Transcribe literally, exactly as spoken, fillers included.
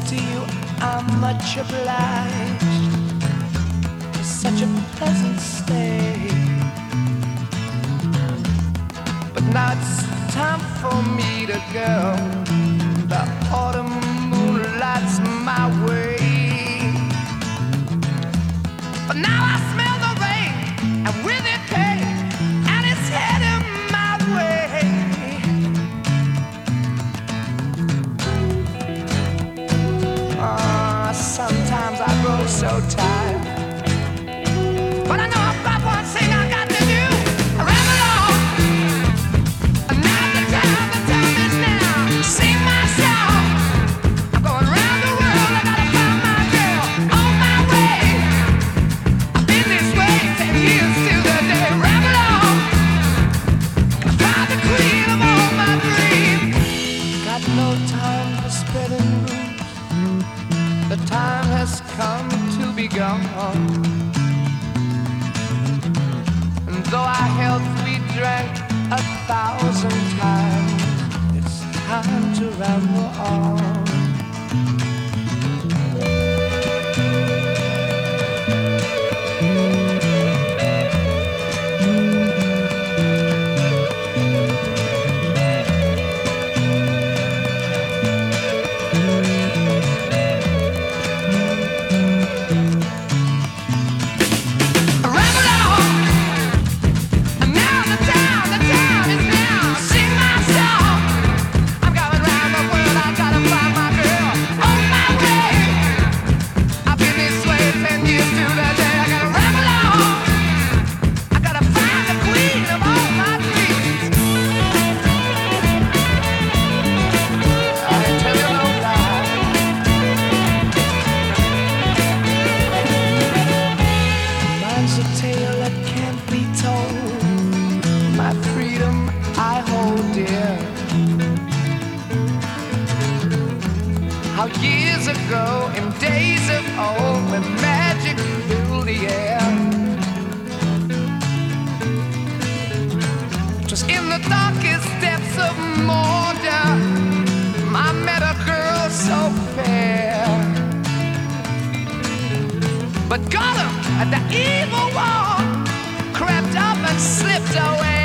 to you, I'm much obliged for such a pleasant stay. But now it's time for me to go. The autumn moonlight's my way. But now I smell the rain, and with it pain, and it's heading my way. Uh, sometimes I grow so tired, but I know about one thing I got to do. I ramble on. And now the time, the time is now. Sing my song. I'm going round the world. I gotta find my girl on my way. I've been this way ten years to the day. Ramble on. I find the queen of all my dreams. Got no time for spreading news. The time has come to be gone. And though our health we drank a thousand times, it's time to ramble on. How years ago, in days of old, when magic filled the air, 'twas in the darkest depths of Mordor I met a girl so fair. But Gollum, at the evil wall, crept up and slipped away.